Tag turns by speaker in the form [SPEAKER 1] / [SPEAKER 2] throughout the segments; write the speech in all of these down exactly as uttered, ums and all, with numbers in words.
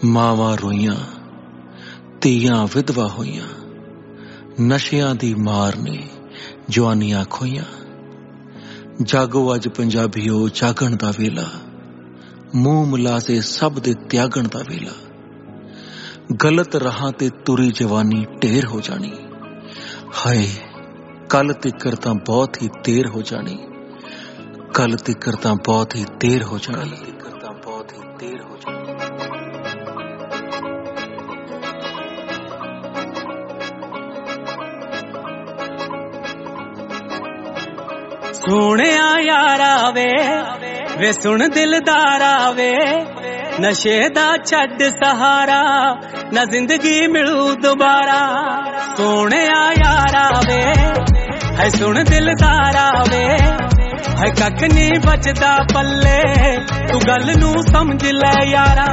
[SPEAKER 1] ਮਾਵਾਂ ਰੋਈਆਂ, ਧੀਆਂ ਵਿਧਵਾ ਹੋਈਆਂ, ਨਸ਼ਿਆਂ ਦੀ ਮਾਰ ਨੇ ਜਵਾਨੀਆਂ ਖੋਈਆਂ। ਜਾਗੋ ਅੱਜ ਪੰਜਾਬੀਓ ਜਾਗਣ ਦਾ ਵੇਲਾ, ਮੂੰਹ ਮੁਲਾਜ਼ੇ ਸਭ ਦੇ ਤਿਆਗਣ ਦਾ ਵੇਲਾ। ਗਲਤ ਰਾਹਾਂ ਤੇ ਤੁਰੀ ਜਵਾਨੀ ਢੇਰ ਹੋ ਜਾਣੀ, ਹਾਏ ਕੱਲ ਤਿੱਕਰ ਤਾਂ ਬਹੁਤ ਹੀ ਦੇਰ ਹੋ ਜਾਣੀ, ਕੱਲ ਤਿੱਕਰ ਤਾਂ ਬਹੁਤ ਹੀ ਦੇਰ ਹੋ ਜਾਣੀ, ਤਿੱਕਰ ਤਾਂ ਬਹੁਤ ਹੀ ਦੇਰ ਹੋ ਜਾਣੀ।
[SPEAKER 2] ਸੋਹਣਿਆ ਯਾਰਾ ਵੇ ਵੇ ਸੁਣ ਦਿਲਦਾਰਾ ਵੇ, ਨਸ਼ੇ ਦਾ ਛੱਡ ਸਹਾਰਾ, ਨਾ ਜ਼ਿੰਦਗੀ ਮਿਲੂ ਦੁਬਾਰਾ। ਸੋਹਣਿਆ ਯਾਰਾ ਵੇ ਹੈ ਸੁਣ ਦਿਲਦਾਰਾ ਵੇ, ਹੈ ਕੱਖ ਨੀ ਬਚਦਾ ਪੱਲੇ, ਤੂੰ ਗੱਲ ਨੂੰ ਸਮਝ ਲੈ ਯਾਰਾ।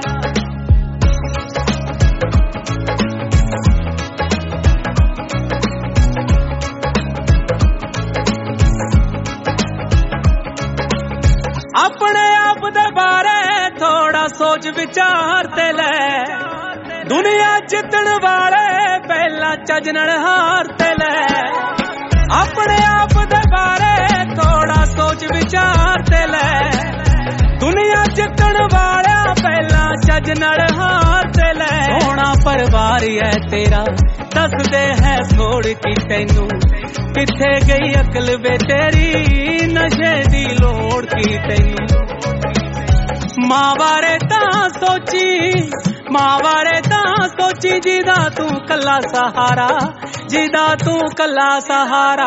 [SPEAKER 2] ਆਪਣੇ ਆਪ ਦੇ ਬਾਰੇ ਥੋੜਾ ਸੋਚ ਵਿਚਾਰ ਤੇ ਲੈ, ਦੁਨੀਆ ਜਿੱਤਣ ਵਾਲੇ ਪਹਿਲਾਂ ਚੱਜ ਨਾਲ ਹਾਰ ਤੇ ਲੈ। ਆਪਣੇ ਆਪ ਦੇ ਬਾਰੇ ਥੋੜਾ ਸੋਚ ਵਿਚਾਰ ਤੇ ਲੈ, ਦੁਨੀਆ ਜਿੱਤਣ ਵਾਲਿਆਂ ਪਹਿਲਾਂ ਚੱਜ ਨਾਲ ਹਾਰ ਤੇ ਲੈ। ਸੋਹਣਾ ਪਰਿਵਾਰ ਹੈ ਤੇਰਾ ਦੱਸਦੇ ਹੈ ਛੋੜ ਕੀ ਤੈਨੂੰ, ਕਿੱਥੇ ਗਈ ਅਕਲ ਵੇ ਤੇਰੀ, ਨਸ਼ੇ ਦੀ ਲੋੜ ਕੀ ਤੈਨੂੰ। ਮਾਂ ਬਾਰੇ ਤਾਂ ਸੋਚੀ, ਮਾਂ ਬਾਰੇ ਤਾਂ ਸੋਚੀ, ਜਿਹਦਾ ਤੂੰ ਕੱਲਾ ਸਹਾਰਾ, ਜਿਹਦਾ ਤੂੰ ਕੱਲਾ ਸਹਾਰਾ।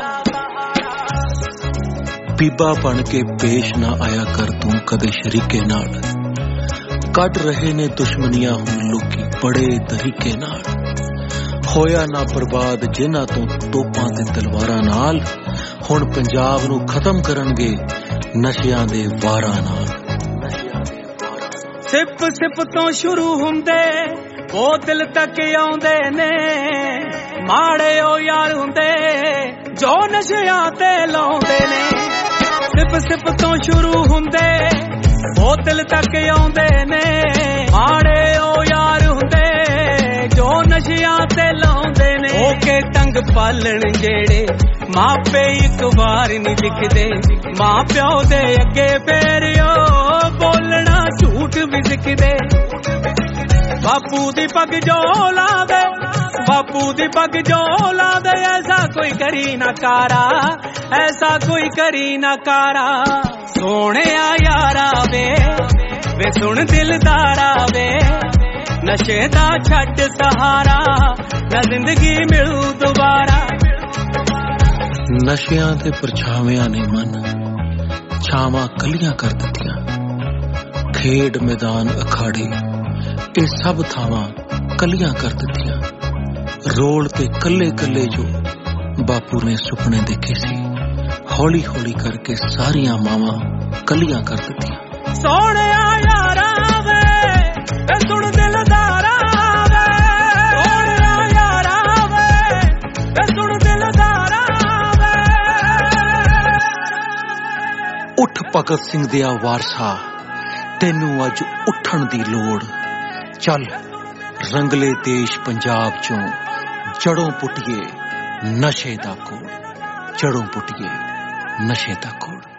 [SPEAKER 1] ਬੀਬਾ ਬਣ ਕੇ ਪੇਸ਼ ਨਾ ਆਇਆ ਕਰ ਤੂੰ ਕਦੇ ਸ਼ਰੀਕੇ ਨਾਲ, ਕੱਢ ਰਹੇ ਨੇ ਦੁਸ਼ਮਨੀਆਂ ਹੁਣ ਲੋਕੀ ਬੜੇ ਤਰੀਕੇ ਨਾਲ। ਹੋਇਆ ਨਾ ਬਰਬਾਦ ਜਿਨ੍ਹਾਂ ਤੋਂ ਤੋਪਾਂ ਤੇ ਤਲਵਾਰਾਂ ਨਾਲ, ਹੁਣ ਪੰਜਾਬ ਨੂੰ ਖਤਮ ਕਰਨਗੇ ਨਸ਼ਿਆਂ ਦੇ ਵਾਰਾਂ ਨਾਲ।
[SPEAKER 2] ਸਿਪ ਸਿਪ ਤੋਂ ਸ਼ੁਰੂ ਹੁੰਦੇ ਉਹ ਦਿਲ ਤੱਕ ਆਉਂਦੇ ਨੇ, ਮਾੜੇ ਉਹ ਯਾਰ ਹੁੰਦੇ ਜੋ ਨਸ਼ਿਆਂ ਤੇ ਲਾਉਂਦੇ ਨੇ। ਸਿਪ ਸਿਪ ਤੋਂ ਸ਼ੁਰੂ ਹੁੰਦੇ ਉਹ ਦਿਲ ਤੱਕ ਆਉਂਦੇ ਨੇ, ਮਾੜੇ ਉਹ ਯਾਰ ਹੁੰਦੇ ਜੋ ਨਸ਼ਿਆਂ ਤੇ ਲਾਉਂਦੇ ਨੇ। ਹੋ ਕੇ ਟੰਗ ਪਾਲਣ ਜਿਹੜੇ ਮਾਪੇ ਇੱਕ ਵਾਰ ਨਹੀਂ ਦਿਖਦੇ, ਮਾਂ ਪਿਓ ਦੇ ਅੱਗੇ ਫੇਰਿਓ ਬੋਲਣਾ ਝੂਠ ਵੀ ਸਿੱਖਦੇ। ਬਾਪੂ ਦੀ ਪੱਗ ਜੋ ਲਾਵੇ, ਬਾਪੂ ਦੀ ਪੱਗ ਜੋ ਲਾਵੇ, ਐਸਾ ਕੋਈ ਕਰੀ ਨਾ ਕਾਰਾ, ਐਸਾ ਕੋਈ ਕਰੀ ਨਾ ਕਾਰਾ। ਸੋਹਣਿਆ ਯਾਰਾ ਵੇ ਵੇ ਸੁਣ ਦਿਲਦਾਰਾ ਵੇ, ਨਸ਼ੇ ਦਾ ਛੱਡ ਸਹਾਰਾ, ਨਾ ਜ਼ਿੰਦਗੀ ਮਿਲੂ ਦੁਬਾਰਾ।
[SPEAKER 1] ਨਸ਼ਿਆਂ ਦੇ ਪਰਛਾਵਿਆਂ ਨੇ ਮਨ ਛਾਵਾਂ ਕੱਲੀਆਂ ਕਰ ਦਿੱਤੀਆਂ, ਖੇਡ ਮੈਦਾਨ ਅਖਾੜੇ ਇਹ ਸਭ ਥਾਵਾਂ ਕੱਲੀਆਂ ਕਰ ਦਿੱਤੀਆਂ। ਰੋਲ ਤੇ ਕੱਲੇ ਕੱਲੇ ਜੋ ਬਾਪੂ ਨੇ ਸੁਪਨੇ ਦੇਖੇ ਸੀ, ਹੌਲੀ ਹੌਲੀ ਕਰਕੇ ਸਾਰੀਆਂ ਮਾਵਾਂ ਕੱਲੀਆਂ ਕਰ ਦਿੱਤੀਆਂ।
[SPEAKER 2] ਸੋਹਣਿਆ ਯਾਰਾ ਵੇ ਵੇ ਸੁਣ ਦਿਲਦਾਰਾ ਵੇ, ਸੋਹਣਿਆ ਯਾਰਾ ਵੇ ਵੇ ਸੁਣ ਦਿਲਦਾਰਾ ਵੇ।
[SPEAKER 1] ਉੱਠ ਭਗਤ ਸਿੰਘ ਦਿਆ ਵਾਰਸਾ, ਤੈਨੂੰ ਅੱਜ ਉੱਠਣ ਦੀ ਲੋੜ। ਚੱਲ ਰੰਗਲੇ ਦੇਸ਼ ਪੰਜਾਬ ਚੋਂ ਜੜੋਂ ਪੁੱਟੀਏ ਨਸ਼ੇ ਦਾ ਕੋੜ, ਜੜੋਂ ਪੁੱਟੀਏ ਨਸ਼ੇ ਦਾ ਕੋੜ।